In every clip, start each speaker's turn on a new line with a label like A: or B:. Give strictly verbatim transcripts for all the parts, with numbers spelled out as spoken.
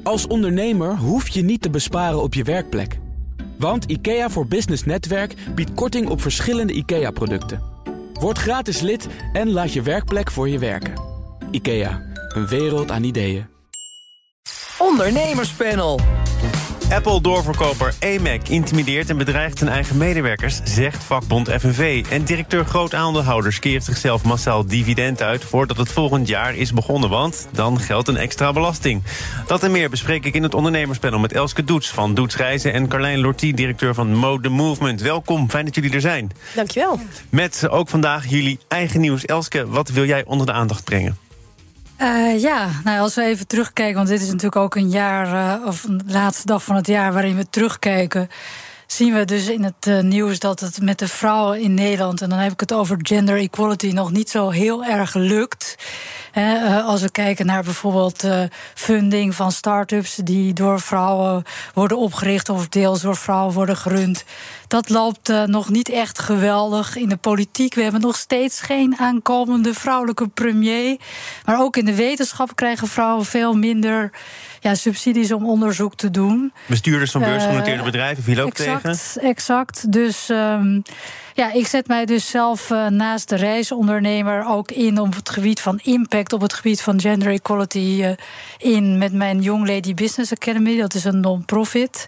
A: Als ondernemer hoef je niet te besparen op je werkplek. Want IKEA voor Business Netwerk biedt korting op verschillende IKEA-producten. Word gratis lid en laat je werkplek voor je werken. IKEA, een wereld aan ideeën.
B: Ondernemerspanel.
C: Apple-doorverkoper A M A C intimideert en bedreigt zijn eigen medewerkers, zegt vakbond F N V. En directeur groot-aandeelhouders keert zichzelf massaal dividend uit voordat het volgend jaar is begonnen, want dan geldt een extra belasting. Dat en meer bespreek ik in het ondernemerspanel met Elske Doets van Doets Reizen en Carlijn Lortie, directeur van Mode Movement. Welkom, fijn dat jullie er zijn.
D: Dankjewel.
C: Met ook vandaag jullie eigen nieuws. Elske, wat wil jij onder de aandacht brengen?
E: Uh, ja, nou, als we even terugkijken, want dit is natuurlijk ook een jaar, uh, of een laatste dag van het jaar waarin we terugkijken, zien we dus in het uh, nieuws dat het met de vrouwen in Nederland, en dan heb ik het over gender equality, nog niet zo heel erg lukt. He, uh, als we kijken naar bijvoorbeeld uh, funding van start-ups die door vrouwen worden opgericht of deels door vrouwen worden gerund. Dat loopt uh, nog niet echt geweldig in de politiek. We hebben nog steeds geen aankomende vrouwelijke premier. Maar ook in de wetenschap krijgen vrouwen veel minder ja, subsidies om onderzoek te doen.
C: Bestuurders van beursgenoteerde uh, bedrijven viel ook
E: exact,
C: tegen.
E: Exact. Dus um, ja, ik zet mij dus zelf uh, naast de reisondernemer ook in op het gebied van impact, op het gebied van gender equality uh, in met mijn Young Lady Business Academy. Dat is een non-profit.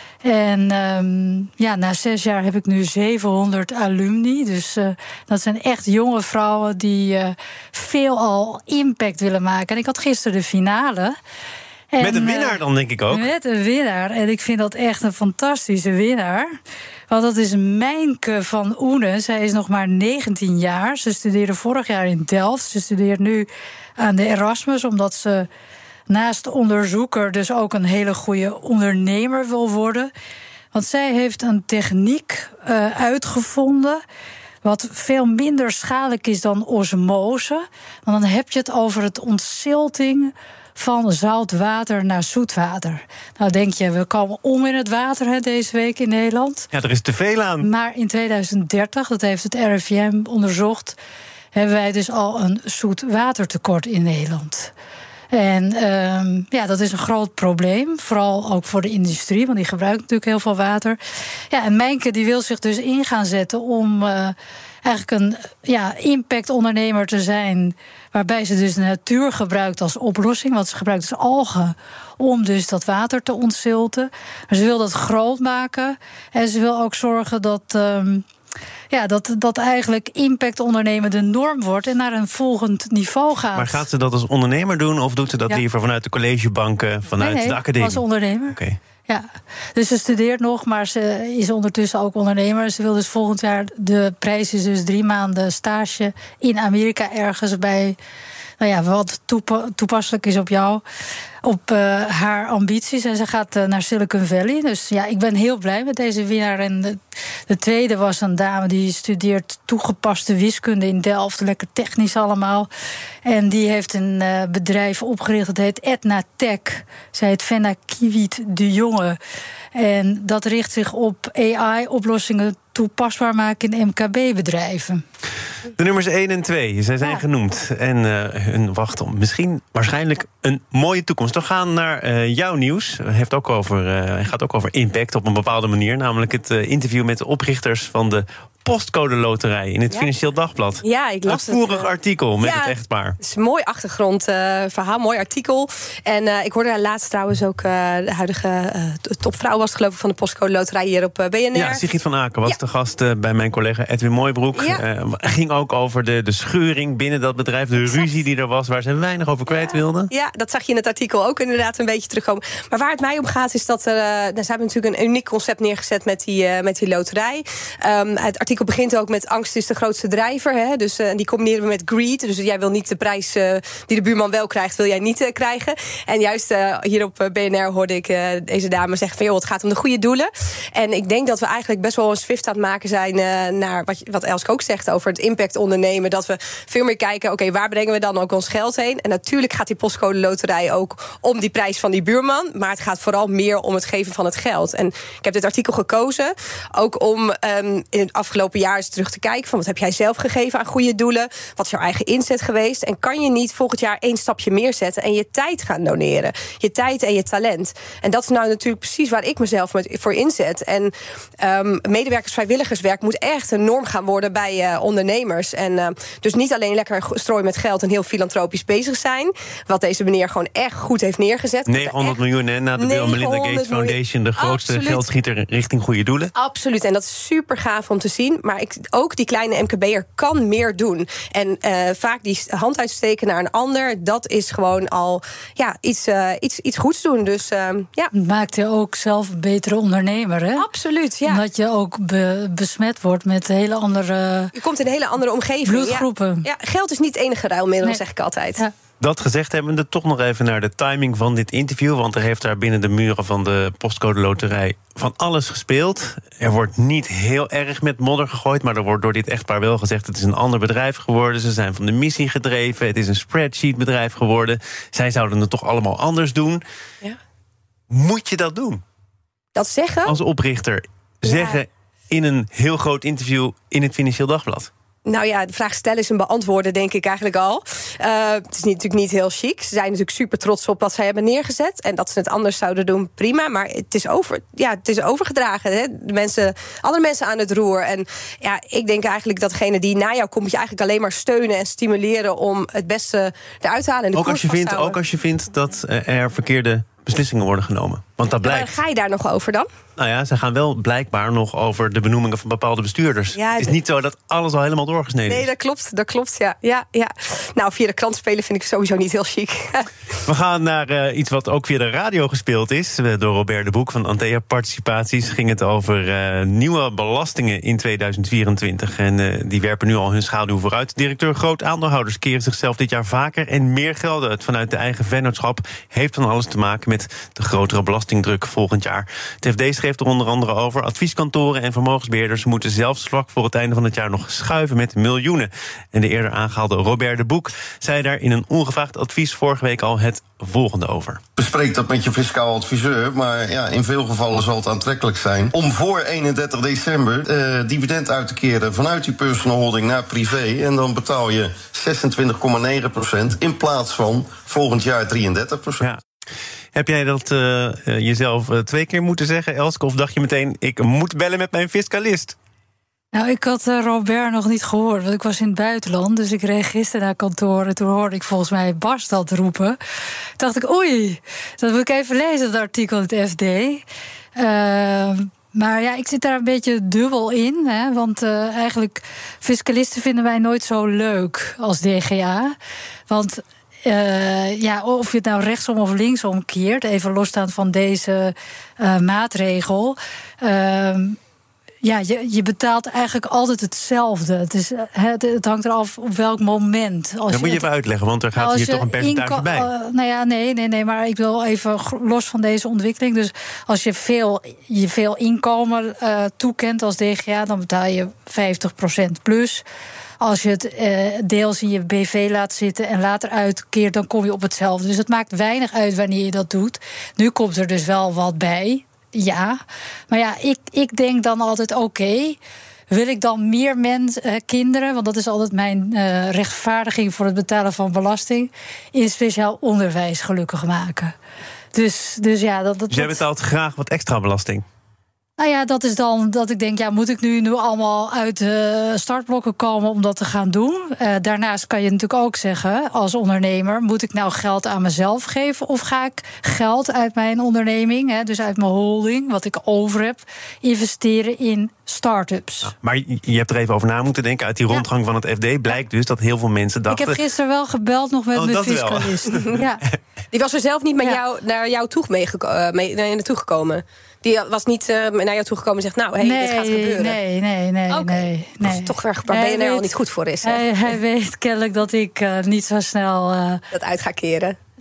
E: En um, ja, na zes jaar heb ik nu zevenhonderd alumni. Dus uh, dat zijn echt jonge vrouwen die uh, veelal impact willen maken. En ik had gisteren de finale. En,
C: met een winnaar dan, denk ik ook.
E: Met een winnaar. En ik vind dat echt een fantastische winnaar. Want dat is Mijnke van Oenen. Zij is nog maar negentien jaar. Ze studeerde vorig jaar in Delft. Ze studeert nu aan de Erasmus, omdat ze naast onderzoeker dus ook een hele goede ondernemer wil worden. Want zij heeft een techniek uh, uitgevonden wat veel minder schadelijk is dan osmose. Want dan heb je het over het ontzilting van zout water naar zoet water. Nou denk je, we komen om in het water hè, deze week in Nederland.
C: Ja, er is te veel aan.
E: Maar in tweeduizend dertig, dat heeft het R I V M onderzocht, hebben wij dus al een zoetwatertekort in Nederland. En um, ja, dat is een groot probleem. Vooral ook voor de industrie, want die gebruikt natuurlijk heel veel water. Ja, en Mijnke die wil zich dus in gaan zetten om uh, eigenlijk een ja, impactondernemer te zijn, waarbij ze dus de natuur gebruikt als oplossing. Want ze gebruikt dus algen om dus dat water te ontzilten. Maar ze wil dat groot maken. En ze wil ook zorgen dat Um, Ja, dat, dat eigenlijk impact ondernemen de norm wordt en naar een volgend niveau gaat.
C: Maar gaat ze dat als ondernemer doen of doet ze dat ja. liever vanuit de collegebanken, vanuit
E: nee, nee,
C: de academie?
E: als ondernemer.
C: Oké. Okay.
E: Ja, dus ze studeert nog, maar ze is ondertussen ook ondernemer. Ze wil dus volgend jaar, de prijs is dus drie maanden stage in Amerika ergens bij, nou ja, wat toepa- toepasselijk is op jou, op uh, haar ambities. En ze gaat uh, naar Silicon Valley. Dus ja, ik ben heel blij met deze winnaar. En de, de tweede was een dame die studeert toegepaste wiskunde in Delft. Lekker technisch allemaal. En die heeft een uh, bedrijf opgericht. Dat heet Etna Tech. Zij heet Fenna Kiewit de Jonge. En dat richt zich op A I-oplossingen toepasbaar maken in M K B-bedrijven.
C: De nummers één en twee, zij zijn ja. genoemd. En uh, hun wachten misschien waarschijnlijk een mooie toekomst. We gaan naar uh, jouw nieuws. Het heeft ook over, uh, gaat ook over impact op een bepaalde manier. Namelijk het uh, interview met de oprichters van de Postcode Loterij in het ja. Financieel Dagblad.
D: Ja, ik las
C: een voerig
D: het, uh,
C: artikel met
D: ja,
C: het echtpaar.
D: Het is een mooi achtergrondverhaal, uh, mooi artikel. En uh, ik hoorde daar laatst trouwens ook uh, de huidige uh, topvrouw was geloof ik van de Postcode Loterij hier op uh, B N R.
C: Ja, Sigrid van Aken was
D: ja.
C: de gast uh, bij mijn collega Edwin Mooibroek.
D: Ja.
C: Uh, ging ook over de, de scheuring binnen dat bedrijf, de exact. ruzie die er was, waar ze weinig over kwijt
D: ja.
C: wilden.
D: Ja, dat zag je in het artikel ook inderdaad een beetje terugkomen. Maar waar het mij om gaat is dat er, uh, nou, ze hebben natuurlijk een uniek concept neergezet met die, uh, met die loterij. Um, het artikel begint ook met angst is de grootste drijver. Hè? Dus uh, die combineren we met greed. Dus jij wil niet de prijs uh, die de buurman wel krijgt, wil jij niet uh, krijgen. En juist uh, hier op B N R hoorde ik uh, deze dame zeggen van joh, het gaat om de goede doelen. En ik denk dat we eigenlijk best wel een shift aan het maken zijn uh, naar wat, wat Elske ook zegt over het impact ondernemen. Dat we veel meer kijken, oké, okay, waar brengen we dan ook ons geld heen? En natuurlijk gaat die Postcode Loterij ook om die prijs van die buurman. Maar het gaat vooral meer om het geven van het geld. En ik heb dit artikel gekozen ook om um, in het afgelopen afgelopen jaar eens terug te kijken van wat heb jij zelf gegeven aan goede doelen? Wat is jouw eigen inzet geweest? En kan je niet volgend jaar één stapje meer zetten en je tijd gaan doneren? Je tijd en je talent. En dat is nou natuurlijk precies waar ik mezelf met, voor inzet. En um, medewerkers-vrijwilligerswerk moet echt een norm gaan worden bij uh, ondernemers. En uh, dus niet alleen lekker strooien met geld en heel filantropisch bezig zijn. Wat deze meneer gewoon echt goed heeft neergezet.
C: negenhonderd miljoen hè, na de Bill Melinda Gates Foundation. De grootste Absoluut. geldschieter richting goede doelen.
D: Absoluut. En dat is super gaaf om te zien. Maar ik, ook die kleine M K B'er kan meer doen. En uh, vaak die hand uitsteken naar een ander, dat is gewoon al ja, iets, uh, iets, iets goeds doen. Dus uh, ja.
E: Maakt je ook zelf een betere ondernemer, hè?
D: Absoluut, ja.
E: Omdat je ook be- besmet wordt met hele andere...
D: Je komt in een hele andere omgeving.
E: Bloedgroepen.
D: Ja, ja, geld is niet het enige ruilmiddel,
E: nee.
D: zeg ik altijd.
E: Ja.
C: Dat gezegd hebbende, toch nog even naar de timing van dit interview. Want er heeft daar binnen de muren van de Postcode Loterij van alles gespeeld. Er wordt niet heel erg met modder gegooid, maar er wordt door dit echtpaar wel gezegd: het is een ander bedrijf geworden. Ze zijn van de missie gedreven. Het is een spreadsheet-bedrijf geworden. Zij zouden het toch allemaal anders doen. Ja. Moet je dat doen?
D: Dat zeggen?
C: Als oprichter zeggen ja. in een heel groot interview in het Financieel Dagblad.
D: Nou ja, de vraag stellen is een beantwoorden, denk ik eigenlijk al. Uh, het is niet, natuurlijk niet heel chic. Ze zijn natuurlijk super trots op wat zij hebben neergezet. En dat ze het anders zouden doen, prima. Maar het is, over, ja, het is overgedragen. Hè? De mensen, andere mensen aan het roer. En ja, ik denk eigenlijk dat degene die na jou komt, moet je eigenlijk alleen maar steunen en stimuleren om het beste eruit te halen. En de
C: ook, als je vindt,
D: ook
C: als je vindt dat er verkeerde beslissingen worden genomen. Want dat blijkt.
D: Ja, maar ga je daar nog over dan?
C: Nou ja, ze gaan wel blijkbaar nog over de benoemingen van bepaalde bestuurders. Ja, het is de... niet zo dat alles al helemaal doorgesneden is.
D: Nee, dat klopt, dat klopt, ja. ja, ja. Nou, via de krant spelen vind ik sowieso niet heel chic.
C: We gaan naar uh, iets wat ook via de radio gespeeld is. Door Robert de Boek van Antea Participaties ging het over uh, nieuwe belastingen in tweeduizend vierentwintig. En uh, die werpen nu al hun schaduw vooruit. Directeur Groot Aandeelhouders keren zichzelf dit jaar vaker en meer geld uit vanuit de eigen vennootschap. Heeft van alles te maken met de grotere belastingdruk volgend jaar. Het F D schreef er onder andere over: advieskantoren en vermogensbeheerders moeten zelfs vlak voor het einde van het jaar nog schuiven met miljoenen. En de eerder aangehaalde Robert de Boek zei daar in een ongevraagd advies vorige week al het volgende over.
B: Bespreek dat met je fiscaal adviseur, maar ja, in veel gevallen zal het aantrekkelijk zijn om voor eenendertig december uh, dividend uit te keren vanuit die personal holding naar privé. En dan betaal je zesentwintig komma negen procent in plaats van volgend jaar drieëndertig procent.
C: Ja. Heb jij dat uh, jezelf uh, twee keer moeten zeggen, Elske? Of dacht je meteen, ik moet bellen met mijn fiscalist?
E: Nou, ik had uh, Robert nog niet gehoord, want ik was in het buitenland. Dus ik reed gisteren naar kantoor en toen hoorde ik volgens mij Bas dat roepen. Toen dacht ik, oei, dat moet ik even lezen, dat artikel in het F D. Uh, Maar ja, ik zit daar een beetje dubbel in. Hè, want uh, eigenlijk, fiscalisten vinden wij nooit zo leuk als D G A. Want uh, ja, of je het nou rechtsom of linksom keert, even losstaand van deze uh, maatregel. Uh, Ja, je, je betaalt eigenlijk altijd hetzelfde. Het, is, het, het hangt eraf op welk moment. Als
C: dat moet je
E: het,
C: even uitleggen, want er gaat hier toch een percentage
E: inko-
C: bij.
E: Uh, nou ja, nee, nee, nee, maar ik wil even los van deze ontwikkeling. Dus als je veel, je veel inkomen uh, toekent als D G A, dan betaal je vijftig procent plus. Als je het uh, deels in je B V laat zitten en later uitkeert, dan kom je op hetzelfde. Dus het maakt weinig uit wanneer je dat doet. Nu komt er dus wel wat bij. Ja, maar ja, ik, ik denk dan altijd, oké, okay, wil ik dan meer mensen, uh, kinderen, want dat is altijd mijn uh, rechtvaardiging voor het betalen van belasting, in speciaal onderwijs gelukkig maken. Dus, dus ja, dat, dat,
C: dus jij betaalt graag wat extra belasting?
E: Nou ja, dat is dan dat ik denk, ja, moet ik nu, nu allemaal uit de startblokken komen om dat te gaan doen? Uh, daarnaast kan je natuurlijk ook zeggen, als ondernemer, moet ik nou geld aan mezelf geven of ga ik geld uit mijn onderneming, hè, dus uit mijn holding, wat ik over heb, investeren in start-ups?
C: Ja, maar je hebt er even over na moeten denken. Uit die rondgang ja. van het F D blijkt dus dat heel veel mensen dachten...
E: Ik heb gisteren wel gebeld nog met
C: oh,
E: mijn fiscalist. Ja.
D: Die was er zelf niet met ja. jou, naar jou toe meegeko- mee, naartoe gekomen? Die was niet uh, naar jou toegekomen en zegt, nou, hé, hey,
E: nee,
D: dit gaat gebeuren.
E: Nee, nee, nee, okay. nee, nee.
D: Dat is toch erg waar B N R al niet goed voor is. Hè?
E: Hij, hij weet kennelijk dat ik uh, niet zo snel... Uh,
D: dat uit ga keren.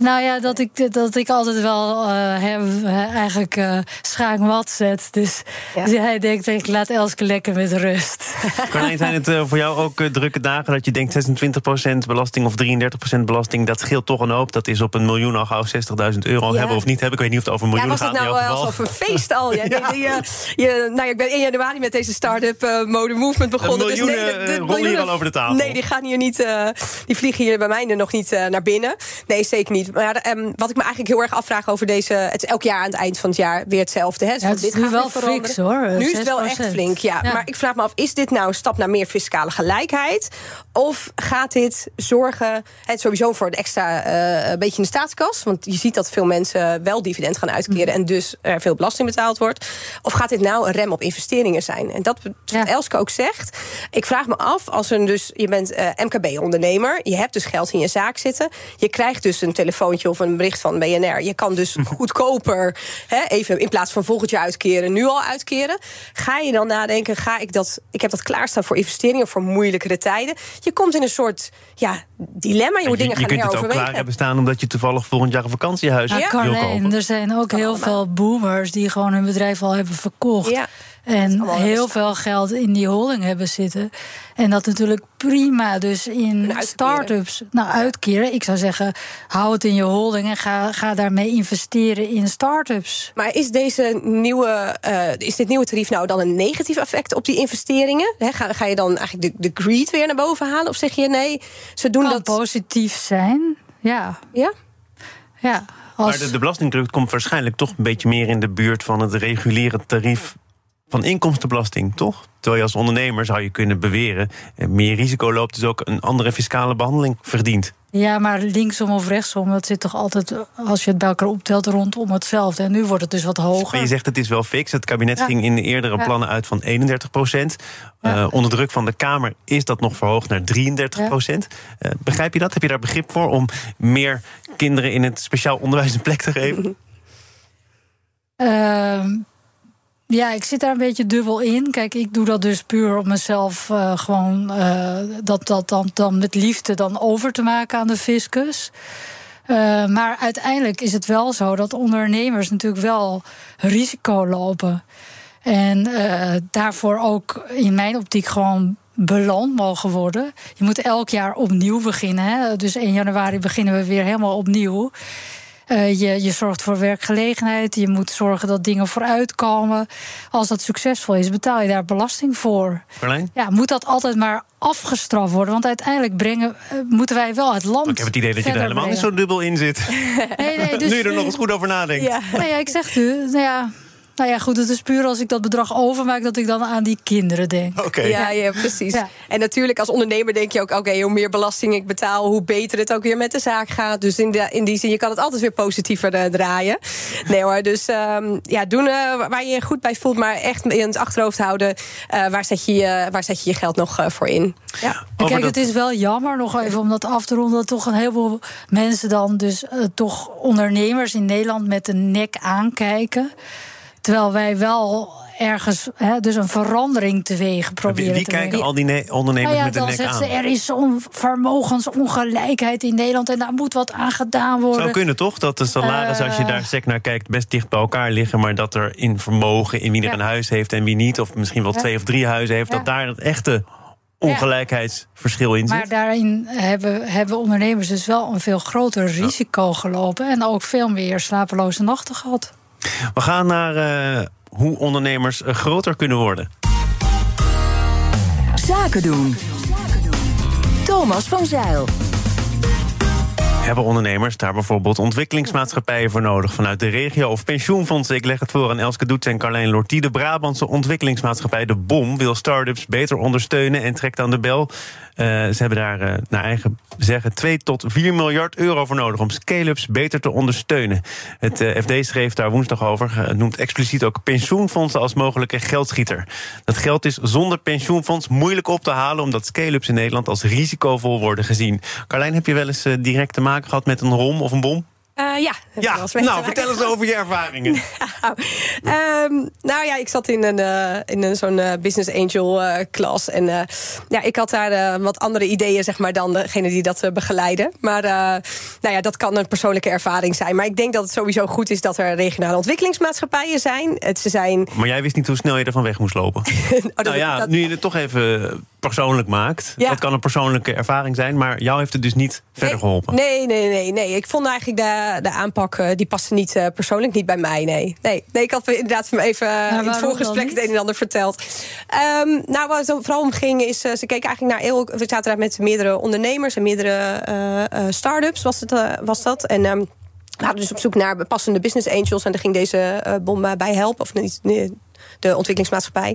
E: Nou ja, dat ik, dat ik altijd wel uh, hem uh, eigenlijk uh, schaak mat zet. Dus, ja. dus hij denkt, ik laat Elske lekker met rust.
C: Carlijn, zijn het uh, voor jou ook uh, drukke dagen dat je denkt zesentwintig procent belasting of drieëndertig procent belasting, dat scheelt toch een hoop. Dat is op een miljoen al gauw zestigduizend euro ja. hebben of niet hebben. Ik weet niet of het over een miljoen
D: ja,
C: gaat.
D: Was het nou uh, over een feest al? Ja, ja. Die, die, uh, je, nou, ik ben in januari met deze start-up uh, mode movement begonnen.
C: Een miljoen
D: dus nee, de, de,
C: rollen hier al over de tafel.
D: Nee, die gaan hier niet, uh, die vliegen hier bij mij er nog niet uh, naar binnen. Nee, zeker niet. Maar um, wat ik me eigenlijk heel erg afvraag over deze, het is elk jaar aan het eind van het jaar weer hetzelfde. Hè? Dus
E: ja, het is nu wel fix, hoor.
D: Nu is het wel echt flink, ja. ja. Maar ik vraag me af, is dit nou een stap naar meer fiscale gelijkheid? Of gaat dit zorgen, het sowieso voor een extra uh, een beetje in de staatskas? Want je ziet dat veel mensen wel dividend gaan uitkeren mm. en dus er veel belasting betaald wordt. Of gaat dit nou een rem op investeringen zijn? En dat wat ja. Elske ook zegt. Ik vraag me af, als er dus, je bent uh, M K B-ondernemer, je hebt dus geld in je zaak zitten, je krijgt dus een telefoontje of een bericht van B N R. Je kan dus goedkoper, hè, even in plaats van volgend jaar uitkeren, nu al uitkeren. Ga je dan nadenken, ga ik dat, ik heb dat klaarstaan voor investeringen, voor moeilijkere tijden. Je komt in een soort ja, dilemma. Je moet
C: je,
D: dingen gaan heroverwegen.
C: Je kunt het ook klaar hebben staan omdat je toevallig volgend jaar een vakantiehuis
E: ja.
C: wil
E: kopen. Er zijn ook heel veel boomers die gewoon hun bedrijf al hebben verkocht. Ja. En heel veel geld in die holding hebben zitten. En dat natuurlijk prima dus in start-ups nou, uitkeren. Ik zou zeggen, hou het in je holding en ga, ga daarmee investeren in start-ups.
D: Maar is, deze nieuwe, uh, is dit nieuwe tarief nou dan een negatief effect op die investeringen? He, ga, ga je dan eigenlijk de, de greed weer naar boven halen? Of zeg je nee, ze doen
E: kan
D: dat...
E: positief zijn, ja.
D: Ja?
E: Ja. Als...
C: Maar de, de belastingdruk komt waarschijnlijk toch een beetje meer in de buurt van het reguliere tarief van inkomstenbelasting, toch? Terwijl je als ondernemer zou je kunnen beweren, meer risico loopt, dus ook een andere fiscale behandeling verdient.
E: Ja, maar linksom of rechtsom, dat zit toch altijd, als je het bij elkaar optelt, rondom hetzelfde. En nu wordt het dus wat hoger.
C: Maar je zegt het is wel fix. Het kabinet ja. ging in de eerdere ja. plannen uit van eenendertig procent. Ja. Uh, onder druk van de Kamer is dat nog verhoogd naar drieëndertig procent. Ja. Uh, begrijp je dat? Heb je daar begrip voor om meer kinderen in het speciaal onderwijs een plek te geven?
E: Uh, Ja, ik zit daar een beetje dubbel in. Kijk, ik doe dat dus puur om mezelf uh, gewoon uh, dat, dat dan, dan met liefde dan over te maken aan de fiscus. Uh, maar uiteindelijk is het wel zo dat ondernemers natuurlijk wel risico lopen. En uh, daarvoor ook in mijn optiek gewoon beloond mogen worden. Je moet elk jaar opnieuw beginnen. Hè? Dus één januari beginnen we weer helemaal opnieuw. Uh, je, je zorgt voor werkgelegenheid. Je moet zorgen dat dingen vooruitkomen. Als dat succesvol is, betaal je daar belasting voor.
C: Carlijn?
E: Ja, moet dat altijd maar afgestraft worden? Want uiteindelijk brengen, uh, moeten wij wel het land.
C: Ik heb het idee dat je er helemaal
E: brengen.
C: niet zo dubbel in zit.
E: nee, nee, dus,
C: nu je er nog eens goed over nadenkt.
E: Ja, nou ja, ik zeg u, nou ja. Nou ja, goed, het is puur als ik dat bedrag overmaak dat ik dan aan die kinderen denk.
C: Oké. Okay.
D: Ja, ja, precies. Ja. En natuurlijk als ondernemer denk je ook, oké, okay, hoe meer belasting ik betaal, hoe beter het ook weer met de zaak gaat. Dus in, de, in die zin, je kan het altijd weer positiever uh, draaien. Nee hoor, dus um, ja, doen uh, waar je je goed bij voelt, maar echt in het achterhoofd houden, uh, waar, zet je, uh, waar zet je je geld nog uh, voor in. Ja.
E: Kijk, dat... het is wel jammer, nog even om dat af te ronden, dat toch een heleboel mensen dan dus uh, toch ondernemers in Nederland met de nek aankijken. Terwijl wij wel ergens he, dus een verandering teweeg proberen
C: wie, wie
E: te
C: kijken
E: brengen.
C: al die ne- ondernemers
E: nou ja,
C: met de nek aan?
E: Dan zeggen ze, er is zo'n vermogensongelijkheid in Nederland en daar moet wat aan gedaan worden.
C: Zou kunnen toch, dat de salarissen, uh, als je daar sec naar kijkt, best dicht bij elkaar liggen, maar dat er in vermogen, in wie er ja. een huis heeft en wie niet, of misschien wel ja. twee of drie huizen heeft, ja. dat daar het echte ongelijkheidsverschil in zit.
E: Maar daarin hebben, hebben ondernemers dus wel een veel groter risico ja. gelopen en ook veel meer slapeloze nachten gehad.
C: We gaan naar uh, hoe ondernemers uh, groter kunnen worden.
F: Zaken doen. Thomas van Zijl.
C: Hebben ondernemers daar bijvoorbeeld ontwikkelingsmaatschappijen voor nodig vanuit de regio of pensioenfondsen? Ik leg het voor aan Elske Doets en Carlijn Lortie. De Brabantse ontwikkelingsmaatschappij De Bom wil start-ups beter ondersteunen en trekt aan de bel. Uh, ze hebben daar uh, naar eigen zeggen twee tot vier miljard euro voor nodig om scale-ups beter te ondersteunen. Het uh, F D schreef daar woensdag over. Het uh, noemt expliciet ook pensioenfondsen als mogelijke geldschieter. Dat geld is zonder pensioenfonds moeilijk op te halen omdat scale-ups in Nederland als risicovol worden gezien. Carlijn, heb je wel eens uh, direct te maken gehad met een rom of een bom?
D: Uh, ja,
C: ja. nou, vertel eens over je ervaringen.
D: nou, um, nou ja, ik zat in, een, uh, in een, zo'n uh, business angel uh, klas. En uh, ja, ik had daar uh, wat andere ideeën, zeg maar, dan degene die dat uh, begeleiden. Maar uh, nou ja, dat kan een persoonlijke ervaring zijn. Maar ik denk dat het sowieso goed is dat er regionale ontwikkelingsmaatschappijen zijn. Het, ze zijn...
C: Maar jij wist niet hoe snel je ervan weg moest lopen. oh, dat, nou ja, dat... nu je het toch even persoonlijk maakt. Ja. Dat kan een persoonlijke ervaring zijn, maar jou heeft het dus niet verder
D: nee,
C: geholpen.
D: Nee, nee, nee, nee. Ik vond eigenlijk de, de aanpak, uh, die paste niet uh, persoonlijk niet bij mij, nee. Nee, nee ik had inderdaad van even uh, in het voorgesprek het een en ander verteld. Um, nou, waar het vooral om ging, is uh, ze keken eigenlijk naar heel... We zaten daar met meerdere ondernemers en meerdere uh, uh, start-ups, was, het, uh, was dat. En... Um, we hadden dus op zoek naar passende business angels. En daar ging deze uh, bom bij helpen. Of niet, nee, de ontwikkelingsmaatschappij.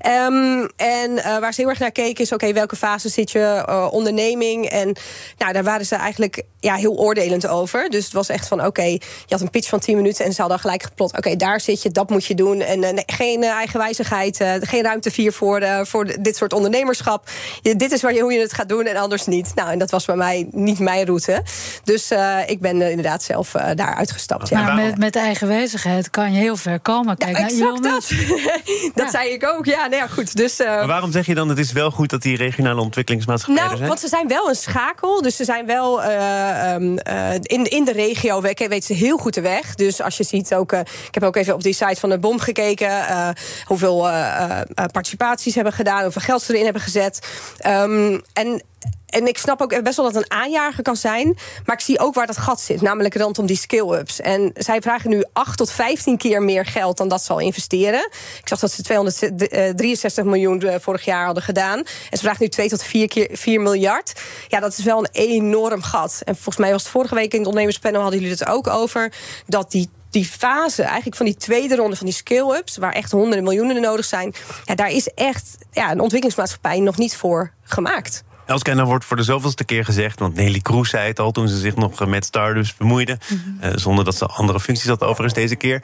D: Um, en uh, waar ze heel erg naar keken is... oké, okay, welke fase zit je, uh, onderneming? En nou, daar waren ze eigenlijk ja, heel oordelend over. Dus het was echt van, oké, okay, je had een pitch van tien minuten... en ze hadden gelijk geplot, oké, okay, daar zit je, dat moet je doen. En uh, nee, geen uh, eigenwijzigheid, uh, geen ruimte vier voor, uh, voor de, dit soort ondernemerschap. Je, dit is waar je, hoe je het gaat doen en anders niet. Nou, en dat was bij mij niet mijn route. Dus uh, ik ben uh, inderdaad zelf uh, daar uitgestapt. Ja.
E: Maar met, met eigenwijzigheid kan je heel ver komen. Kijk
D: ja,
E: naar Elon Musk.
D: Dat ja. zei ik ook, ja, nou ja, goed. Dus, uh,
C: maar waarom zeg je dan, het is wel goed dat die regionale ontwikkelingsmaatschappijen
D: nou,
C: zijn?
D: Want ze zijn wel een schakel, dus ze zijn wel uh, um, uh, in, in de regio, weten ze heel goed de weg. Dus als je ziet ook, uh, ik heb ook even op die site van de bom gekeken, uh, hoeveel uh, uh, participaties hebben gedaan, hoeveel geld ze erin hebben gezet. Um, en En ik snap ook best wel dat een aanjager kan zijn. Maar ik zie ook waar dat gat zit. Namelijk rondom die skill-ups. En zij vragen nu acht tot vijftien keer meer geld dan dat ze al investeren. Ik zag dat ze tweehonderddrieënzestig miljoen vorig jaar hadden gedaan. En ze vragen nu twee tot vier keer vier miljard. Ja, dat is wel een enorm gat. En volgens mij was het vorige week in het ondernemerspanel hadden jullie het ook over. Dat die Die fase eigenlijk van die tweede ronde van die scale-ups, waar echt honderden miljoenen nodig zijn, ja, daar is echt ja, een ontwikkelingsmaatschappij nog niet voor gemaakt.
C: Elske, en dan wordt voor de zoveelste keer gezegd, want Nelly Kroes zei het al toen ze zich nog met start-ups bemoeide, mm-hmm. uh, zonder dat ze andere functies had overigens deze keer.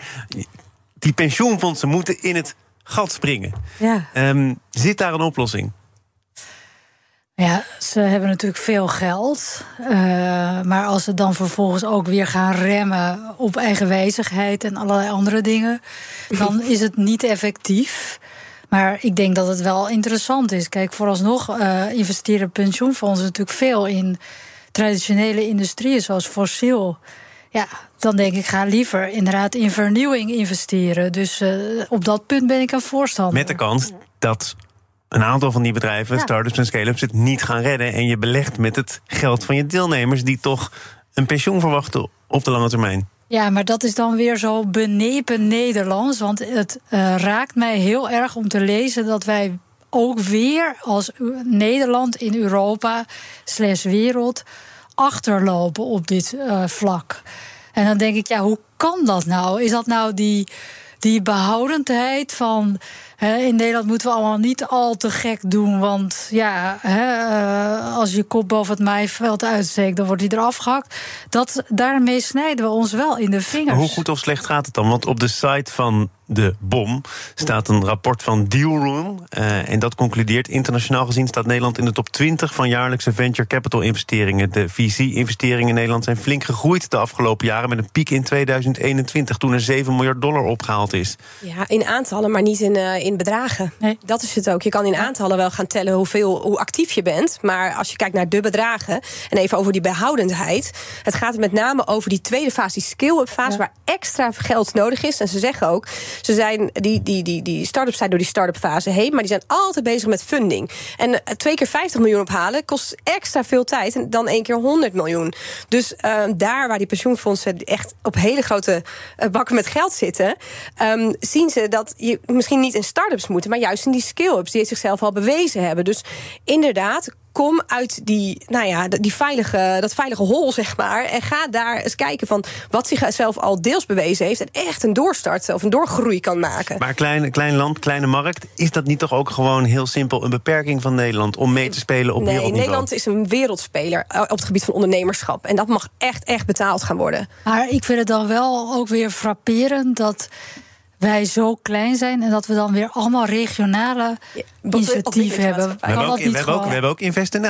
C: Die pensioenfondsen moeten in het gat springen.
D: Ja.
C: Um, zit daar een oplossing?
E: Ja, ze hebben natuurlijk veel geld. Uh, maar als ze dan vervolgens ook weer gaan remmen op eigenwijzigheid en allerlei andere dingen, dan is het niet effectief. Maar ik denk dat het wel interessant is. Kijk, vooralsnog uh, investeren pensioenfondsen natuurlijk veel in traditionele industrieën zoals fossiel. Ja, dan denk ik, ga liever inderdaad in vernieuwing investeren. Dus uh, op dat punt ben ik een voorstander.
C: Met de kans dat een aantal van die bedrijven, ja. start-ups en scale-ups, het niet gaan redden. En je belegt met het geld van je deelnemers die toch een pensioen verwachten op de lange termijn.
E: Ja, maar dat is dan weer zo benepen Nederlands. Want het uh, raakt mij heel erg om te lezen dat wij ook weer als Nederland in Europa slash wereld achterlopen op dit uh, vlak. En dan denk ik, ja, hoe kan dat nou? Is dat nou die, die behoudendheid van He, in Nederland moeten we allemaal niet al te gek doen. Want ja, he, uh, als je kop boven het maaiveld uitsteekt, dan wordt hij eraf gehakt. Dat, daarmee snijden we ons wel in de vingers.
C: Maar hoe goed of slecht gaat het dan? Want op de site van de bom staat een rapport van Dealroom. Uh, en dat concludeert, internationaal gezien staat Nederland in de top twintig van jaarlijkse venture capital investeringen. De V C-investeringen in Nederland zijn flink gegroeid de afgelopen jaren, met een piek in tweeduizend eenentwintig, toen er zeven miljard dollar opgehaald is.
D: Ja, in aantallen, maar niet in, uh, in bedragen. Nee. Dat is het ook. Je kan in aantallen wel gaan tellen hoeveel, hoe actief je bent. Maar als je kijkt naar de bedragen en even over die behoudendheid, het gaat met name over die tweede fase, die scale-up fase, ja, waar extra geld nodig is. En ze zeggen ook, ze zijn, die, die, die, die start-ups zijn door die start-up fase heen, maar die zijn altijd bezig met funding. En twee keer vijftig miljoen ophalen kost extra veel tijd dan één keer honderd miljoen. Dus uh, daar waar die pensioenfondsen echt op hele grote uh, bakken met geld zitten, um, zien ze dat je misschien niet in start-ups moet, maar juist in die scale-ups die zichzelf al bewezen hebben. Dus inderdaad, kom uit die, nou ja, die veilige, dat veilige hol, zeg maar, en ga daar eens kijken van wat zichzelf al deels bewezen heeft en echt een doorstart of een doorgroei kan maken.
C: Maar klein, klein land, kleine markt, is dat niet toch ook gewoon heel simpel een beperking van Nederland om mee te spelen op
D: nee,
C: wereldniveau?
D: Nederland is een wereldspeler op het gebied van ondernemerschap en dat mag echt, echt betaald gaan worden.
E: Maar ik vind het dan wel ook weer frapperend dat wij zo klein zijn en dat we dan weer allemaal regionale ja, initiatieven hebben.
C: We hebben, ook, we, hebben ook, we hebben ook InvestNL.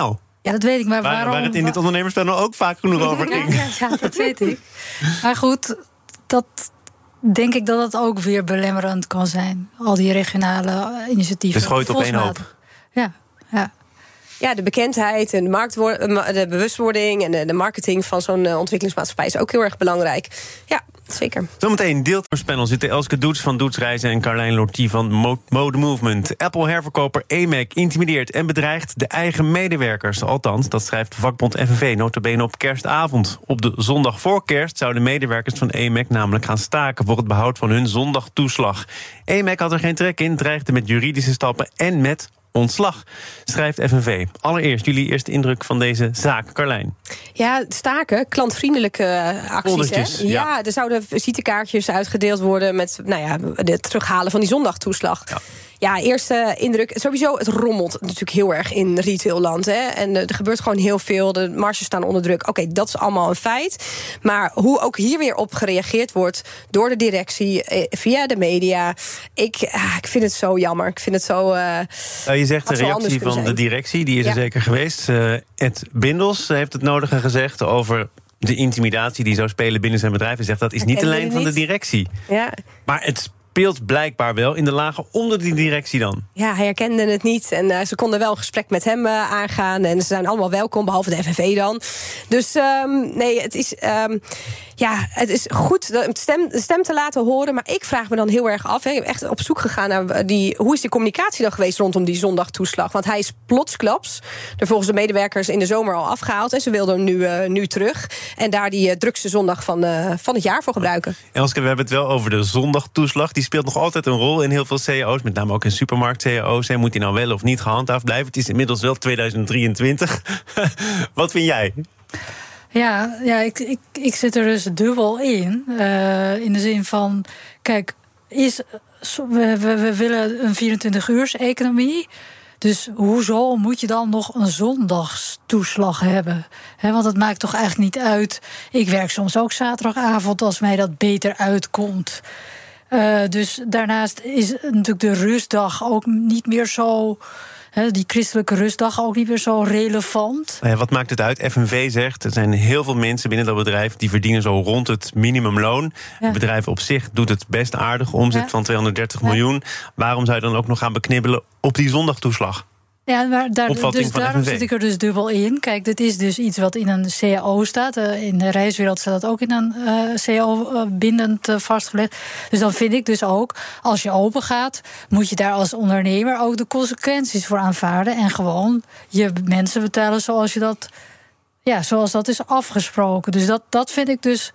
E: Ja, dat weet ik, maar
C: waar,
E: waarom...
C: Waar het in dit ondernemerspanel ook vaak genoeg over ging.
E: Ja, ja, dat weet ik. Maar goed, dat denk ik dat dat ook weer belemmerend kan zijn. Al die regionale initiatieven.
C: Dus gooit op één hoop.
E: Ja, ja.
D: Ja, de bekendheid en de, marktwo- de bewustwording en de, de marketing van zo'n uh, ontwikkelingsmaatschappij is ook heel erg belangrijk. Ja, zeker.
C: Zometeen deelnemerspanel zitten Elske Doets van Doets Reizen en Carlijn Lortie van Mo- Mode Movement. Apple-herverkoper A M E C intimideert en bedreigt de eigen medewerkers. Althans, dat schrijft vakbond F N V nota bene op kerstavond. Op de zondag voor kerst zouden medewerkers van A M E C namelijk gaan staken voor het behoud van hun zondagtoeslag. A M E C had er geen trek in, dreigde met juridische stappen en met ontslag, schrijft F N V. Allereerst jullie eerste indruk van deze zaak, Carlijn.
D: Ja, staken, klantvriendelijke acties. Hè? Ja, ja, er zouden visitekaartjes uitgedeeld worden met nou ja, het terughalen van die zondagtoeslag. Ja. Ja, eerste indruk. Sowieso, het rommelt natuurlijk heel erg in retailland. Hè? En er gebeurt gewoon heel veel. De marges staan onder druk. Oké, okay, dat is allemaal een feit. Maar hoe ook hier weer op gereageerd wordt door de directie, via de media. Ik, ah, ik vind het zo jammer. Ik vind het zo. Uh,
C: nou, je zegt de reactie van de directie, die is ja. er zeker geweest. Uh, Ed Bindels heeft het nodige gezegd over de intimidatie die zou spelen binnen zijn bedrijf. Hij zegt dat is niet de lijn van de directie.
D: Ja.
C: Maar het speelt blijkbaar wel in de lagen onder die directie dan.
D: Ja, hij herkende het niet. En uh, ze konden wel een gesprek met hem uh, aangaan. En ze zijn allemaal welkom, behalve de F N V dan. Dus um, nee, het is... Um, ja, het is goed de stem, de stem te laten horen. Maar ik vraag me dan heel erg af. Hè, ik heb echt op zoek gegaan naar die, hoe is die communicatie dan geweest rondom die zondagtoeslag. Want hij is plotsklaps er volgens de medewerkers in de zomer al afgehaald. En ze wilden hem nu, uh, nu terug. En daar die uh, drukste zondag van, uh, van het jaar voor gebruiken.
C: Elske, we hebben het wel over de zondagtoeslag. Die speelt nog altijd een rol in heel veel C A O's. Met name ook in supermarkt-C A O's. Moet die nou wel of niet gehandhaafd blijven? Het is inmiddels wel tweeduizend drieëntwintig. Wat vind jij?
E: Ja, ja ik, ik, ik zit er dus dubbel in. Uh, in de zin van, kijk, is, we, we, we willen een vierentwintig-uurs-economie. Dus hoezo moet je dan nog een zondagstoeslag hebben? He, want het maakt toch eigenlijk niet uit. Ik werk soms ook zaterdagavond als mij dat beter uitkomt. Uh, dus daarnaast is natuurlijk de rustdag ook niet meer zo... He, die christelijke rustdag ook niet meer zo relevant.
C: Ja, wat maakt het uit? F N V zegt, er zijn heel veel mensen binnen dat bedrijf die verdienen zo rond het minimumloon. Ja. Het bedrijf op zich doet het best aardig, omzet ja. van tweehonderddertig ja. miljoen. Waarom zou je dan ook nog gaan beknibbelen op die zondagtoeslag?
E: Ja, maar daar, dus daarom zit ik er dus dubbel in. Kijk, dit is dus iets wat in een C A O staat. Uh, in de reiswereld staat dat ook in een uh, C A O uh, bindend uh, vastgelegd. Dus dan vind ik dus ook, als je open gaat, moet je daar als ondernemer ook de consequenties voor aanvaarden. En gewoon je mensen betalen zoals je dat, ja, zoals dat is afgesproken. Dus dat, dat vind ik dus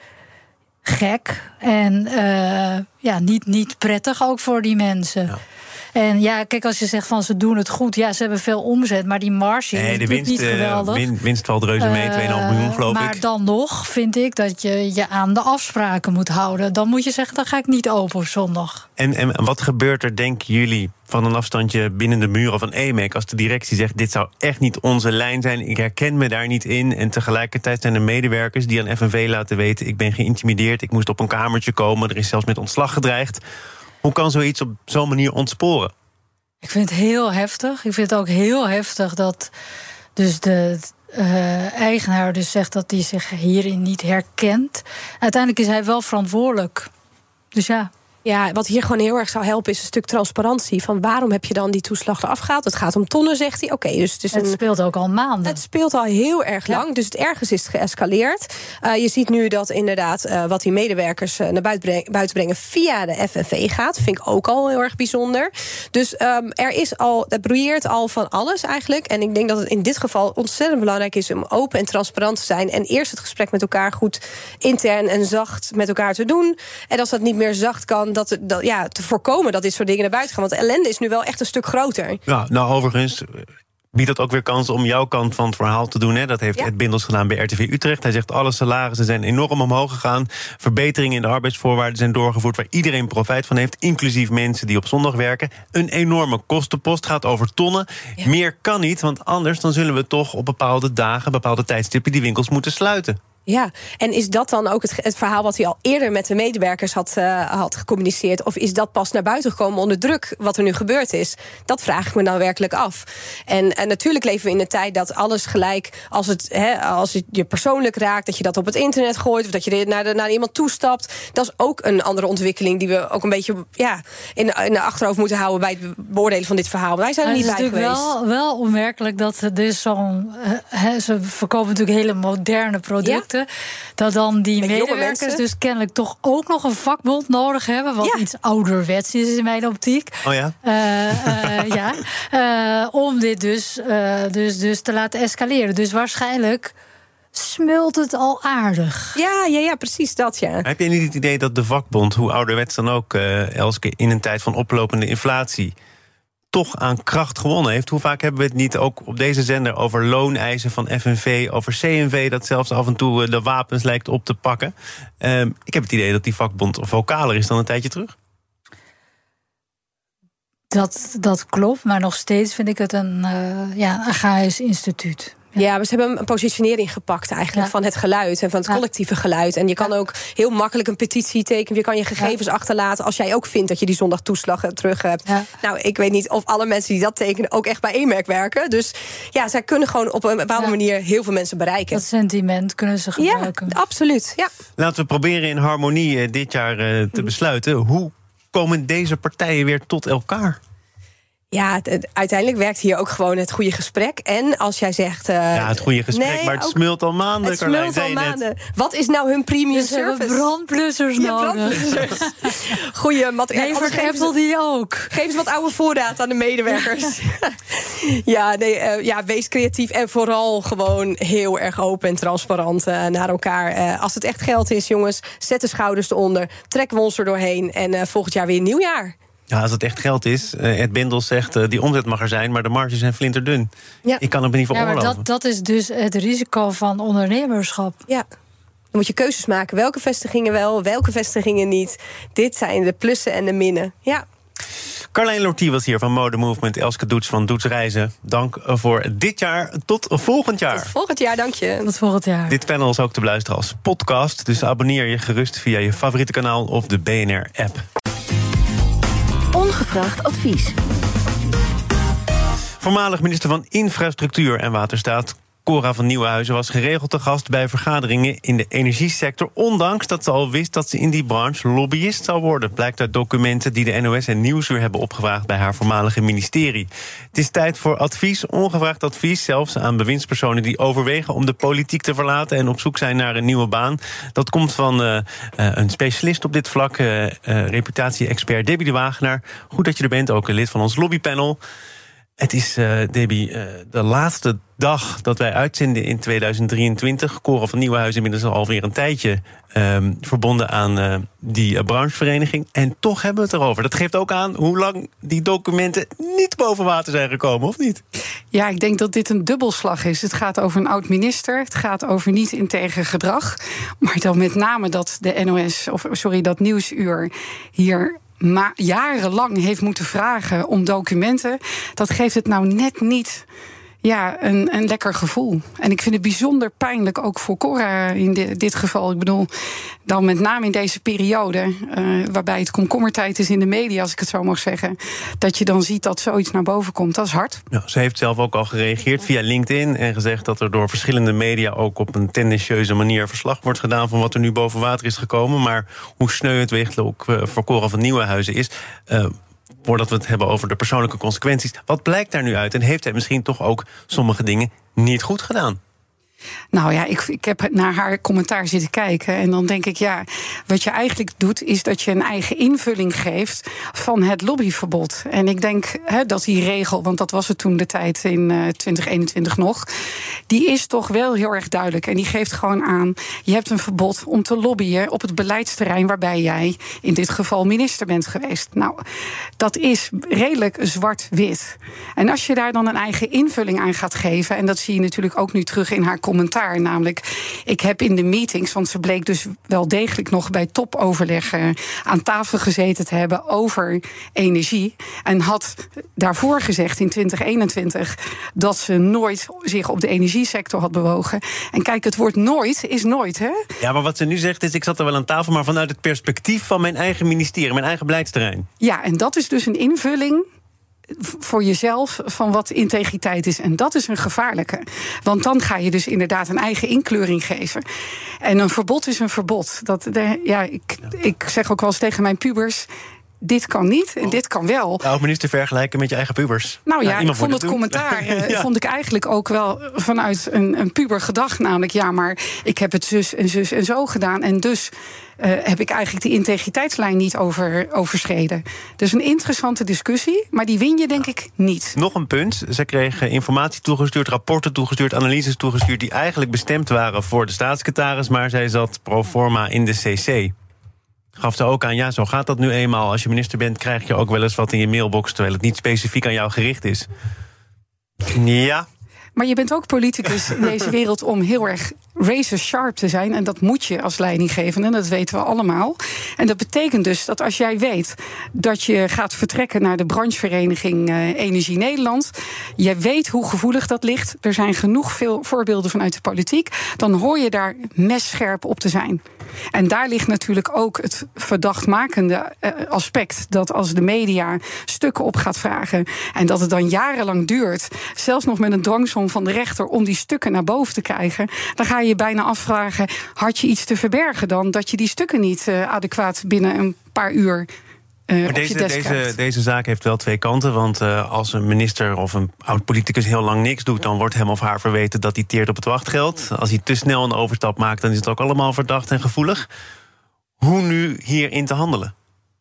E: gek. En uh, ja, niet, niet prettig ook voor die mensen. Ja. En ja, kijk, als je zegt van ze doen het goed, ja, ze hebben veel omzet, maar die marge nee, is de winst, niet geweldig.
C: Uh, winst valt reuze mee, twee komma vijf miljoen geloof
E: maar
C: ik.
E: Maar dan nog vind ik dat je je aan de afspraken moet houden. Dan moet je zeggen, dan ga ik niet open op zondag.
C: En, en wat gebeurt er, denken jullie, van een afstandje binnen de muren van A M E C... als de directie zegt, dit zou echt niet onze lijn zijn, ik herken me daar niet in... en tegelijkertijd zijn er medewerkers die aan F N V laten weten... ik ben geïntimideerd, ik moest op een kamertje komen... er is zelfs met ontslag gedreigd. Hoe kan zoiets op zo'n manier ontsporen?
E: Ik vind het heel heftig. Ik vind het ook heel heftig dat dus de uh, eigenaar dus zegt dat hij zich hierin niet herkent. Uiteindelijk is hij wel verantwoordelijk. Dus ja...
D: Ja, wat hier gewoon heel erg zou helpen is een stuk transparantie. Van waarom heb je dan die toeslag eraf gehaald? Het gaat om tonnen, zegt hij. Oké, okay, dus het is
E: het
D: een,
E: speelt ook al maanden.
D: Het speelt al heel erg lang, ja. Dus het ergens is geëscaleerd. Uh, je ziet nu dat inderdaad uh, wat die medewerkers uh, naar buiten, breng, buiten brengen via de F N V gaat. Vind ik ook al heel erg bijzonder. Dus um, er is al, het broeieert al van alles eigenlijk. En ik denk dat het in dit geval ontzettend belangrijk is om open en transparant te zijn. En eerst het gesprek met elkaar goed intern en zacht met elkaar te doen. En als dat niet meer zacht kan, Dat, dat, ja, te voorkomen dat dit soort dingen naar buiten gaan. Want de ellende is nu wel echt een stuk groter.
C: Ja, nou overigens biedt dat ook weer kans om jouw kant van het verhaal te doen. Hè? Dat heeft ja. Ed Bindels gedaan bij R T V Utrecht. Hij zegt, alle salarissen zijn enorm omhoog gegaan. Verbeteringen in de arbeidsvoorwaarden zijn doorgevoerd waar iedereen profijt van heeft, inclusief mensen die op zondag werken. Een enorme kostenpost, gaat over tonnen. Ja. Meer kan niet, want anders dan zullen we toch op bepaalde dagen, bepaalde tijdstippen die winkels moeten sluiten.
D: Ja, en is dat dan ook het, het verhaal wat hij al eerder met de medewerkers had, uh, had gecommuniceerd? Of is dat pas naar buiten gekomen onder druk wat er nu gebeurd is? Dat vraag ik me nou werkelijk af. En, en natuurlijk leven we in een tijd dat alles gelijk, als het, he, als het je persoonlijk raakt, dat je dat op het internet gooit, of dat je naar, de, naar iemand toestapt. Dat is ook een andere ontwikkeling die we ook een beetje ja, in, in de achterhoofd moeten houden bij het beoordelen van dit verhaal. Wij zijn er niet bij geweest. Het is
E: natuurlijk wel, wel onmerkelijk dat er dus zo'n. He, ze verkopen natuurlijk hele moderne producten. Ja. Dat dan die met medewerkers dus kennelijk toch ook nog een vakbond nodig hebben. Wat ja. iets ouderwets is in mijn optiek.
C: Oh ja?
E: Uh, uh, ja. Uh, om dit dus, uh, dus, dus te laten escaleren. Dus waarschijnlijk smult het al aardig.
D: Ja, ja, ja, precies dat, ja.
C: Heb je niet het idee dat de vakbond, hoe ouderwets dan ook, uh, Elske, in een tijd van oplopende inflatie toch aan kracht gewonnen heeft? Hoe vaak hebben we het niet ook op deze zender over looneisen van F N V, over C N V dat zelfs af en toe de wapens lijkt op te pakken? Uh, ik heb het idee dat die vakbond vocaler is dan een tijdje terug.
E: Dat, dat klopt, maar nog steeds vind ik het een uh, ja, archaïsch instituut.
D: Ja, ja, maar ze hebben een positionering gepakt eigenlijk ja. van het geluid en van het ja. collectieve geluid. En je kan ja. ook heel makkelijk een petitie tekenen. Je kan je gegevens ja. achterlaten als jij ook vindt dat je die zondagtoeslag terug hebt. Ja. Nou, ik weet niet of alle mensen die dat tekenen ook echt bij E-merk werken. Dus ja, zij kunnen gewoon op een bepaalde ja. manier heel veel mensen bereiken.
E: Dat sentiment kunnen ze gebruiken.
D: Ja, absoluut. Ja.
C: Laten we proberen in harmonie uh, dit jaar uh, te besluiten. Hoe komen deze partijen weer tot elkaar?
D: Ja, het, uiteindelijk werkt hier ook gewoon het goede gesprek. En als jij zegt... Uh,
C: ja, het goede gesprek,
D: nee,
C: maar het smult al maanden.
D: Het smult al maanden. Wat is nou hun premium
E: dus
D: service?
E: We hebben brandblussers
D: ja,
E: nodig.
D: Brandblussers. Goeie materiaal.
E: Nee, voor Apple die ook.
D: Geef ze wat oude voorraad aan de medewerkers. ja, nee, uh, ja, wees creatief. En vooral gewoon heel erg open en transparant uh, naar elkaar. Uh, als het echt geld is, jongens, zet de schouders eronder. Trekken we ons er doorheen. En uh, volgend jaar weer een nieuw jaar.
C: Ja, als het echt geld is. Uh, Ed Bindels zegt, uh, die omzet mag er zijn, maar de marges zijn flinterdun. Ja. Ik kan het me niet
E: ja,
C: veroorloven.
E: Maar dat, dat is dus het risico van ondernemerschap.
D: Ja. Dan moet je keuzes maken. Welke vestigingen wel, welke vestigingen niet. Dit zijn de plussen en de minnen. Ja.
C: Carlijn Lortie was hier van Mode Movement. Elske Doets van Doets Reizen. Dank voor dit jaar. Tot volgend jaar.
D: Tot volgend jaar, dank je.
E: Tot volgend jaar.
C: Dit panel is ook te beluisteren als podcast. Dus abonneer je gerust via je favoriete kanaal of de B N R-app.
F: Ongevraagd advies.
C: Voormalig minister van Infrastructuur en Waterstaat Cora van Nieuwenhuizen was geregeld te gast bij vergaderingen in de energiesector, ondanks dat ze al wist dat ze in die branche lobbyist zou worden. Blijkt uit documenten die de N O S en Nieuwsuur hebben opgevraagd bij haar voormalige ministerie. Het is tijd voor advies, ongevraagd advies, zelfs aan bewindspersonen die overwegen om de politiek te verlaten en op zoek zijn naar een nieuwe baan. Dat komt van uh, uh, een specialist op dit vlak, uh, uh, reputatie-expert Debbie de Wagenaar. Goed dat je er bent, ook een lid van ons lobbypanel. Het is, uh, Debbie, uh, de laatste dag dat wij uitzenden in tweeduizend drieëntwintig. Cora van Nieuwenhuizen inmiddels alweer een tijdje um, verbonden aan uh, die uh, branchevereniging. En toch hebben we het erover. Dat geeft ook aan hoe lang die documenten niet boven water zijn gekomen, of niet?
G: Ja, ik denk dat dit een dubbelslag is. Het gaat over een oud-minister. Het gaat over niet integer gedrag. Maar dan met name dat de N O S, of sorry, dat Nieuwsuur hier maar jarenlang heeft moeten vragen om documenten. Dat geeft het nou net niet ja, een, een lekker gevoel. En ik vind het bijzonder pijnlijk, ook voor Cora in dit, dit geval. Ik bedoel, dan met name in deze periode, uh, waarbij het komkommertijd is in de media, als ik het zo mag zeggen, dat je dan ziet dat zoiets naar boven komt. Dat is hard.
C: Ja, ze heeft zelf ook al gereageerd via LinkedIn en gezegd dat er door verschillende media ook op een tendentieuze manier verslag wordt gedaan van wat er nu boven water is gekomen. Maar hoe sneu het weegt ook voor Cora van Nieuwenhuizen is, Uh, voordat we het hebben over de persoonlijke consequenties, wat blijkt daar nu uit? En heeft hij misschien toch ook sommige dingen niet goed gedaan?
G: Nou ja, ik, ik heb naar haar commentaar zitten kijken. En dan denk ik, ja, wat je eigenlijk doet, is dat je een eigen invulling geeft van het lobbyverbod. En ik denk he, dat die regel, want dat was het toen de tijd in uh, twintig eenentwintig nog, die is toch wel heel erg duidelijk. En die geeft gewoon aan, je hebt een verbod om te lobbyen op het beleidsterrein waarbij jij in dit geval minister bent geweest. Nou, dat is redelijk zwart-wit. En als je daar dan een eigen invulling aan gaat geven, en dat zie je natuurlijk ook nu terug in haar commentaar, commentaar. Namelijk, ik heb in de meetings, want ze bleek dus wel degelijk nog bij topoverleggen aan tafel gezeten te hebben over energie. En had daarvoor gezegd in twintig eenentwintig dat ze nooit zich op de energiesector had bewogen. En kijk, het woord nooit is nooit, hè?
C: Ja, maar wat ze nu zegt is, ik zat er wel aan tafel, maar vanuit het perspectief van mijn eigen ministerie, mijn eigen beleidsterrein.
G: Ja, en dat is dus een invulling voor jezelf van wat integriteit is. En dat is een gevaarlijke. Want dan ga je dus inderdaad een eigen inkleuring geven. En een verbod is een verbod. Dat, ja, ik, ik zeg ook wel eens tegen mijn pubers, dit kan niet en dit kan wel.
C: Nou, minister vergelijken met je eigen pubers.
G: Nou ja,
C: ja
G: ik vond het commentaar uh, ja. vond ik eigenlijk ook wel vanuit een, een puber gedacht. Namelijk, ja, maar ik heb het zus en zus en zo gedaan. En dus uh, heb ik eigenlijk de integriteitslijn niet over, overschreden. Dus een interessante discussie, maar die win je denk ik niet.
C: Nog een punt. Ze kregen informatie toegestuurd, rapporten toegestuurd, analyses toegestuurd die eigenlijk bestemd waren voor de staatssecretaris, maar zij zat pro forma in de C C. Gaf ze ook aan, ja, zo gaat dat nu eenmaal. Als je minister bent, krijg je ook wel eens wat in je mailbox, terwijl het niet specifiek aan jou gericht is. Ja.
G: Maar je bent ook politicus in deze wereld om heel erg razor sharp te zijn. En dat moet je als leidinggevende, dat weten we allemaal. En dat betekent dus dat als jij weet dat je gaat vertrekken naar de branchevereniging uh, Energie Nederland, jij weet hoe gevoelig dat ligt. Er zijn genoeg veel voorbeelden vanuit de politiek. Dan hoor je daar messcherp op te zijn. En daar ligt natuurlijk ook het verdachtmakende aspect, dat als de media stukken op gaat vragen en dat het dan jarenlang duurt, zelfs nog met een dwangsom van de rechter om die stukken naar boven te krijgen, dan ga je je bijna afvragen, had je iets te verbergen dan, dat je die stukken niet uh, adequaat binnen een paar uur Uh,
C: maar deze, deze, deze zaak heeft wel twee kanten. Want uh, als een minister of een oud-politicus heel lang niks doet, dan wordt hem of haar verweten dat hij teert op het wachtgeld. Als hij te snel een overstap maakt, dan is het ook allemaal verdacht en gevoelig. Hoe nu hierin te handelen?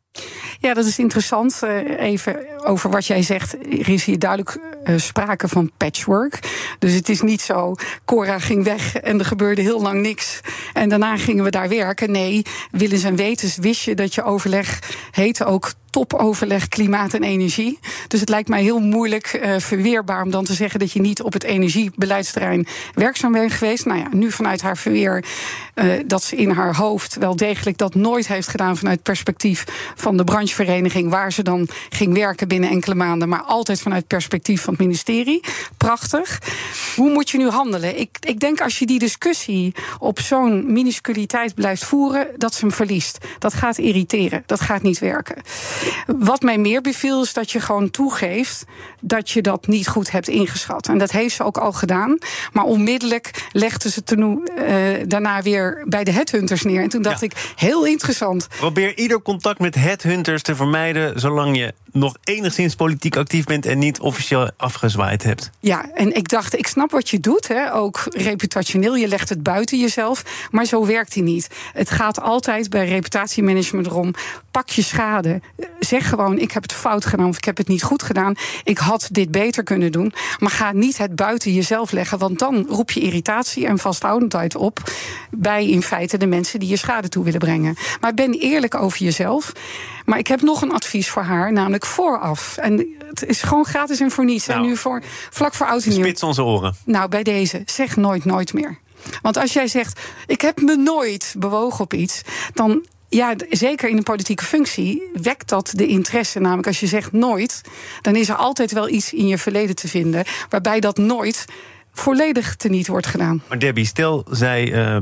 G: Ja, dat is interessant. Uh, even over wat jij zegt. Er is hier duidelijk uh, sprake van patchwork. Dus het is niet zo, Cora ging weg en er gebeurde heel lang niks. En daarna gingen we daar werken. Nee, willens en wetens wist je dat je overleg heette ook topoverleg klimaat en energie. Dus het lijkt mij heel moeilijk uh, verweerbaar om dan te zeggen dat je niet op het energiebeleidsterrein werkzaam bent geweest. Nou ja, nu vanuit haar verweer uh, dat ze in haar hoofd wel degelijk dat nooit heeft gedaan vanuit het perspectief van de branchevereniging waar ze dan ging werken binnen enkele maanden, maar altijd vanuit het perspectief van het ministerie. Prachtig. Hoe moet je nu handelen? Ik, ik denk als je die discussie op zo'n minusculiteit blijft voeren, dat ze hem verliest. Dat gaat irriteren. Dat gaat niet werken. Wat mij meer beviel is dat je gewoon toegeeft dat je dat niet goed hebt ingeschat. En dat heeft ze ook al gedaan. Maar onmiddellijk legde ze toen, uh, daarna weer bij de headhunters neer. En toen dacht ja. ik, heel interessant.
C: Probeer ieder contact met headhunters te vermijden zolang je nog enigszins politiek actief bent en niet officieel afgezwaaid hebt.
G: Ja, en ik dacht, ik snap wat je doet, hè, ook reputationeel. Je legt het buiten jezelf, maar zo werkt hij niet. Het gaat altijd bij reputatiemanagement erom, pak je schade. Zeg gewoon, ik heb het fout gedaan of ik heb het niet goed gedaan. Ik had dit beter kunnen doen. Maar ga niet het buiten jezelf leggen, want dan roep je irritatie en vasthoudendheid op bij in feite de mensen die je schade toe willen brengen. Maar ben eerlijk over jezelf. Maar ik heb nog een advies voor haar, namelijk vooraf. En het is gewoon gratis en voor niets. Nou, en nu voor, vlak voor oud en nieuw.
C: Spits onze oren.
G: Nou, bij deze, zeg nooit, nooit meer. Want als jij zegt, ik heb me nooit bewogen op iets, dan, ja, zeker in een politieke functie, wekt dat de interesse. Namelijk als je zegt nooit, dan is er altijd wel iets in je verleden te vinden waarbij dat nooit volledig teniet wordt gedaan.
C: Maar Debbie, stel zij Uh...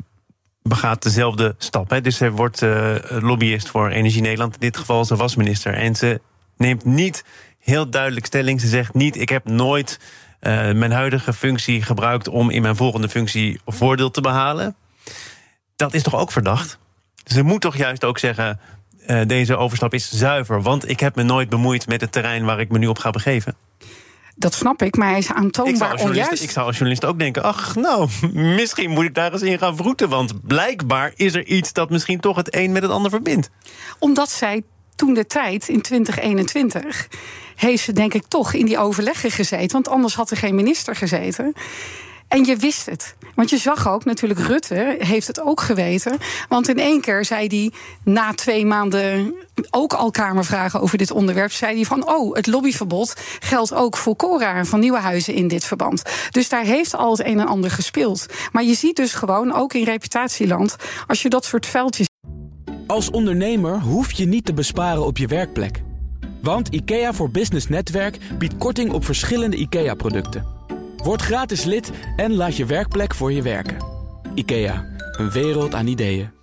C: begaat dezelfde stap. Hè? Dus ze wordt uh, lobbyist voor Energie Nederland. In dit geval, ze was minister. En ze neemt niet heel duidelijk stelling. Ze zegt niet, ik heb nooit uh, mijn huidige functie gebruikt om in mijn volgende functie voordeel te behalen. Dat is toch ook verdacht? Ze moet toch juist ook zeggen, uh, deze overstap is zuiver, want ik heb me nooit bemoeid met het terrein waar ik me nu op ga begeven.
G: Dat snap ik, maar hij is aantoonbaar
C: ik zou
G: onjuist.
C: Ik zou als journalist ook denken, ach, nou, misschien moet ik daar eens in gaan vroeten, want blijkbaar is er iets dat misschien toch het een met het ander verbindt.
G: Omdat zij toen de tijd, in twintig eenentwintig, heeft ze denk ik toch in die overleggen gezeten, want anders had er geen minister gezeten. En je wist het. Want je zag ook, natuurlijk Rutte heeft het ook geweten. Want in één keer zei hij na twee maanden ook al Kamervragen over dit onderwerp, zei hij van, oh, het lobbyverbod geldt ook voor Cora en Van Nieuwenhuizen in dit verband. Dus daar heeft al het een en ander gespeeld. Maar je ziet dus gewoon, ook in reputatieland, als je dat soort veldjes...
A: Als ondernemer hoef je niet te besparen op je werkplek. Want IKEA voor Business Netwerk biedt korting op verschillende IKEA-producten. Word gratis lid en laat je werkplek voor je werken. IKEA, een wereld aan ideeën.